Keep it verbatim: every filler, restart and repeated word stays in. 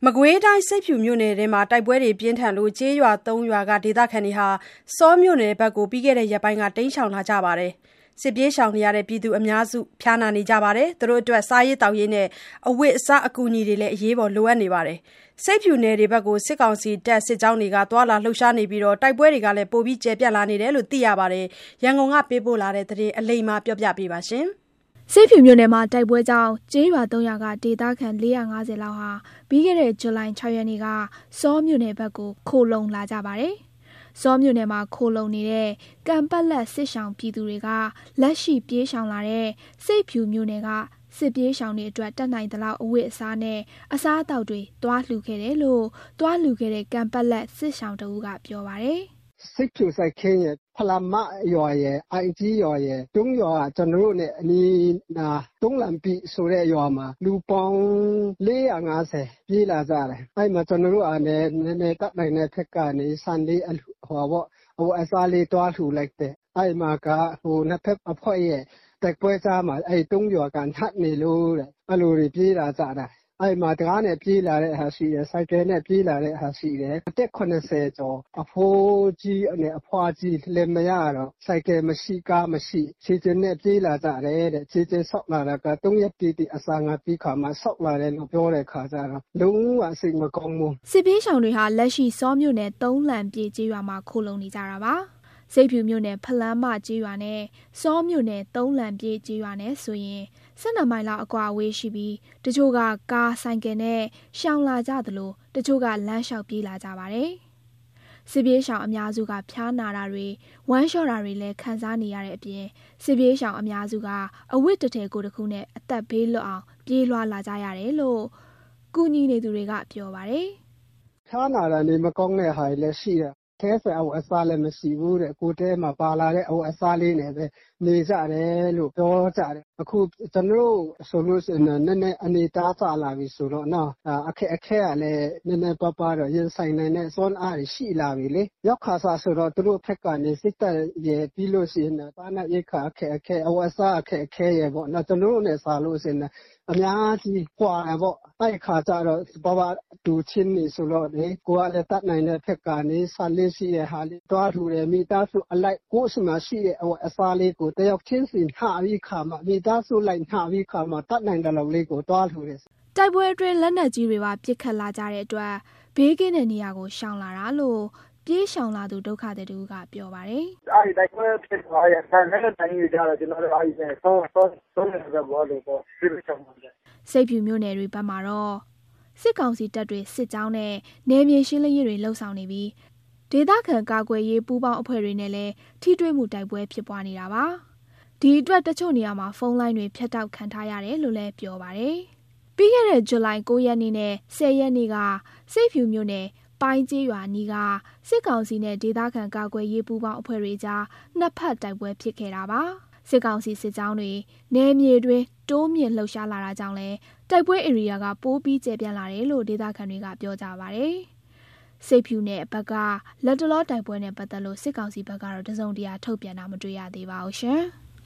မကွေးတိုင်းဆိပ်ဖြူမြို့နယ်ထဲမှာတိုက်ပွဲတွေပြင်းထန်လို့ကျေးရွာသုံးရွာကဒေသခံတွေဟာစောမြို့နယ်ဘက်ကိုပြီးခဲ့တဲ့ရက်ပိုင်းကတိမ်းရှောင်လာကြပါတယ်။စစ်ပြေးရှောင်နေရတဲ့ပြည်သူအများစုဖျားနာနေကြပါတယ်။သူတို့အတွက်စားရေးတောက်ရေးနဲ့အဝတ်အစားအကူအညီတွေလည်းအရေးပေါ်လိုအပ်နေပါတယ်။ဆိပ်ဖြူနယ်တွေဘက်ကိုစစ်ကောင်စီတပ်စစ်ကြောင်းတွေကသွာလာလှုပ်ရှားနေပြီးတော့တိုက်ပွဲတွေကလည်းပိုပြီးကျယ်ပြန့်လာနေတယ်လို့သိရပါတယ်။ရန်ကုန်ကပေးပို့လာတဲ့သတင်းအလိမ္မာပြောပြပေးပါရှင်။ဆိပ်ဖြူမြို့နယ်မှာတိုက်ပွဲကြောင့်ကျေးရွာသုံးရွာကဒေသခံ၄၅၀လောက်ဟာပြီးခဲ့တဲ့ဇူလိုင်၆ရက်နေ့ကစောမြို့နယ်ဘက်ကိုခိုလုံလာကြပါတယ်။စောမြို့နယ်မှာခိုလုံနေတဲ့ကံပတ်လက်စစ်ရှောင်ပြည်သူတွေကလက်ရှိပြေးရှောင်လာတဲ့ဆိပ်ဖြူမြို့နယ်ကစစ်ပြေးရှောင်တွေအတွက်တက်နိုင်သလောက်အဝတ်အစားနဲ့အစားအသောက်တွေတွားလှူခဲ့တယ်လို့တွားလှူခဲ့တဲ့ကံပတ်လက်စစ်ရှောင်တဦးကပြောပါတယ်။စိတ်ဖြူဆိုင်ခင်းရဲ့ဖလာမရွာရဲ့အိုင်ကြီးရွာရဲ့တုံးရွာကျွန်တော်တို့နဲ့အနီးနာတုံးလံပီဆိုတဲ့ရွာမှာလူပေါင်း၄၅၀ပြေးလာကြတယ်အဲ့မှာကျွန်တော်တို့အားနဲ့နည်းနည်းတတ်နိုင်တဲ့ထက်ကနေစံလေးဟောပေါ့ဟိုအစားလေးတွားထူလိုက်တဲ့အဲ့မှာကဟိုနှစ်ဖက်အဖွဲရဲ့တက်ပွဲစားမှာအဲ့တုံးရွာကန်ထပ်နေလို့တဲ့အဲ့လိုတွေပြေးလာကြတာအဲ့မှာတကားနဲ့ပြေးလာတဲ့ဟာရှိတယ်စိုက်ကယ်နဲ့ပြေးလာတဲ့ဟာရှိတယ်အသက်၇၀ကျော်အဖိုးကြီးနဲ့အဖွားကြီးလည်းမရတော့စိုက်ကယ်မရှိကားမရှိခြေကျင်းနဲ့ပြေးလာကြတယ်တဲ့ခြေကျင်းဆောက်လာတာက၃ရက်တိတိအစာငါပြီးခါမှဆောက်လာတယ်လို့ပြောတဲ့ခါကျတော့လုံးဝစိတ်မကောင်းဘူးစစ်ပြေးရှောင်တွေဟာလက်ရှိစောမြို့နယ်သုံးလံပြေးကျေးရွာမှာခိုလုံနေကြတာပါဆိပ်ဖြူမြို့နယ်ဖလန်းမကျေးရွာနဲ့စောမြို့နယ်သုံးလံပြေးကျေးရွာနဲ့ဆိုရင်၁၂မိုင်လောက်အကွာအဝေးရှိပြီးတချို့ကကားဆိုင်ကယ်နဲ့ရှောင်လာကြသလိုတချို့ကလမ်းလျှောက်ပြေးလာကြပါတယ်။စစ်ပြေးရှောင်အများစုကဖျားနာတာတွေဝမ်းလျှော့တာတွေလည်းခံစားနေရတဲ့အပြင်စစ်ပြေးရှောင်အများစုကအဝတ်တထည်ကိုတစ်ခုနဲ့အသက်ဘေးလွတ်အောင်ပြေးလွှားလာကြရတယ်လို့ကူညီနေသူတွေကပြောပါတယ်။ဖျားနာတာနေမကောင်းတဲ့ဟာလည်းရှိတယ်ထဲဆအဝအစားလည်းမရှိဘူးတဲ့ကိုတဲမှာပါလာတဲ့အဝအစားလေးနဲ့ပဲနေကြတယ်လို့ပြောကြတယ်အခုကျွန်တော်တို့ဆိုလို့ရှိရင်နည်းနည်းအနေသားကြလာပြီဆိုတော့နော်အခက်အခဲကလည်းနည်းနည်းပါးပါးတော့ရင်ဆိုင်နိုင်တဲ့စွမ်းအားရှိလာပြီလေရောက်ခါစားဆိုတော့သူတို့ဖက်ကနေစစ်တပ်ရဲ့ပြီးလို့ရှိရင်တာနာရိခါအခက်အခဲအဝအစားအခက်အခဲရဲ့ပေါ့နော်ကျွန်တော်တို့နဲ့စားလို့ရှိရင်အများကြီးကွာတယ်ပေါ့အဲ့ခါကျတော့ဘာဘာတူချင်းနေဆိုတော့လေကိုကလည်းတတ်နိုင်တဲ့ဖက်ကနေစားလေးရှိတဲ့ဟာလေးတွားထူတယ်မိသားစုအလိုက်ကိုယ်စမှာရှိတဲ့အဝအစားလေးကိုတယောက်ချင်းစီနှာပြီးခါမှမိသားစုလိုက်နှာပြီးခါမှတတ်နိုင်တဲ့လောက်လေးကိုတွားထူတယ်တိုက်ပွဲအတွင်းလက်နက်ကြီးတွေပါပစ်ခတ်လာကြတဲ့အတွက်ဘေးကင်းတဲ့နေရာကိုရှောင်လာတာလို့ပြေးရှောင်လာသူဒုက္ခသည်တို့ကပြောပါတယ်။အဲ့ဒီတိုက်ပွဲဖြစ်သွားရင်ဆန်နဲ့တိုင်းရကြတော့ကျွန်တော်တို့အဲ့ဒီဆောဆောဆောနေတဲ့ဘောလို့ပေါ့ပြေးရှောင်ပါတယ်။စိတ်ဖြူမြို့နယ်တွေဘက်မှာတော့စစ်ကောင်စီတပ်တွေစစ်ကြောင်းနဲ့နယ်မြေရှင်းလင်းရေးတွေလှုပ်ဆောင်နေပြီးဒေသခံကာကွယ်ရေးပူးပေါင်းအဖွဲ့တွေနဲ့လည်းထိတွေ့မှုတိုက်ပွဲဖြစ်ပွားနေတာပါ။ဒီအတွက်တချို့နေရာမှာဖုန်းလိုင်းတွေဖြတ်တောက်ခံထားရတယ်လို့လည်းပြောပါတယ်။ပြီးခဲ့တဲ့ဇူလိုင်၉ရက်နေ့နဲ့၁၀ရက်နေ့ကဆိပ်ဖြူမြို့နယ်ပိုင်းကျေးရွာနီးကစစ်ကောင်စီနဲ့ဒေသခံကာကွယ်ရေးပူးပေါင်းအဖွဲ့တွေကြားနှစ်ဖက်တိုက်ပွဲဖြစ်ခဲ့တာပါ။စစ်ကောင်စီစစ်ကြောင်းတွေနယ်မြေတွင်တိုးမြင့်လှုပ်ရှားလာတာကြောင့်လည်းတိုက်ပွဲဧရိယာကပိုးပြီးကျယ်ပြန့်လာတယ်လို့ဒေသခံတွေကပြောကြပါတယ်။စိတ်ဖြူနယ်ဘက်ကလက်တလောတိုက်ပွဲနဲ့ပတ်သက်လို့စစ်ကောင်စီဘက်ကတော့တစုံတရာထုတ်ပြန်တာမတွေ့ရသေးပါဘူးရှင်။